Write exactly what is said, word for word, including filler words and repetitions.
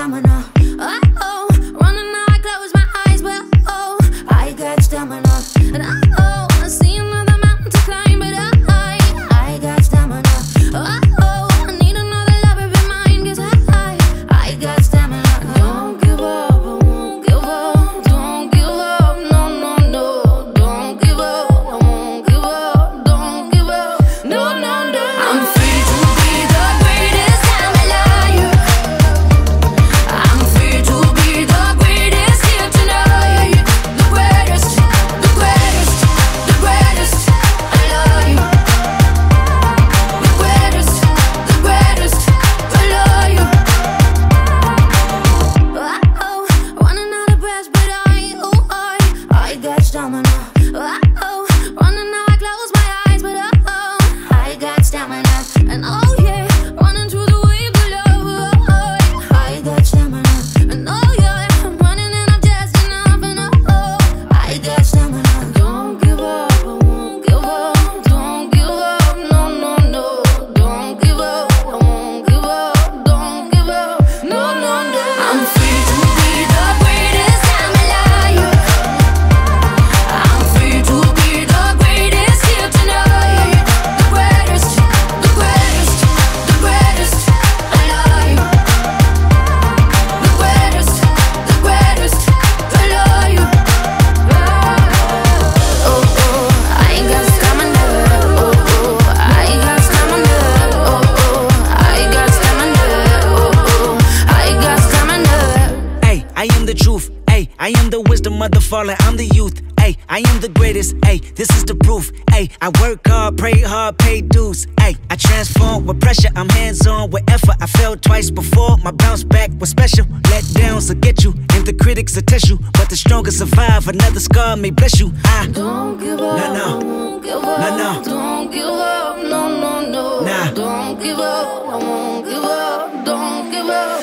stamina. Oh, oh, running now I close my eyes, but oh, I got stamina. And oh, oh, I see another mountain to climb, but oh, I, I got stamina. Oh, oh, I need another lover be mine, 'cause I, I, I got stamina. Don't give up, I won't give up. Don't give up, no, no, no. Don't give up, I won't give up. Don't give up, no, no, no. I'm free to be the greatest I'm alive. I'm free to be the greatest here tonight. The greatest, the greatest, the greatest I love you. The greatest, the greatest I love you. Oh, oh, running out of breath, but I, oh, I, I got stamina. Oh, oh, running now I close my eyes, but oh, oh, I got stamina. And oh yeah, running through the waves of love. Oh, oh, I got stamina. And oh yeah, I'm running and I'm just enough. And oh, oh, I got stamina. Don't give up, I won't give up. Don't give up, no, no, no. Don't give up, I won't give up. Don't give up, no, no, no. I'm free to be the greatest I'm alive. I'm free to be the greatest here tonight. The greatest, the greatest, the greatest I love you. The greatest, the greatest I love you. Oh, oh, I got stamina. Oh, oh, I got stamina. Oh, oh, I got stamina. Oh, oh, I got stamina. Ay, I am the truth. Ay, I am the wisdom of the fallen. I'm the youth. Ay, I am the greatest. Ay, this is the proof. Ay, I work hard, pray hard, pay dues. Ay, I transform with pressure. I'm hands on with effort. I fell twice before. My bounce back was special. Let downs will get you, and the critics will test you. But the strongest survive. Another scar may bless you. I Don't give up, No, no. I won't give up. No, no. Don't give up, no, no, no. Nah. Don't give up, I won't give up. Don't give up.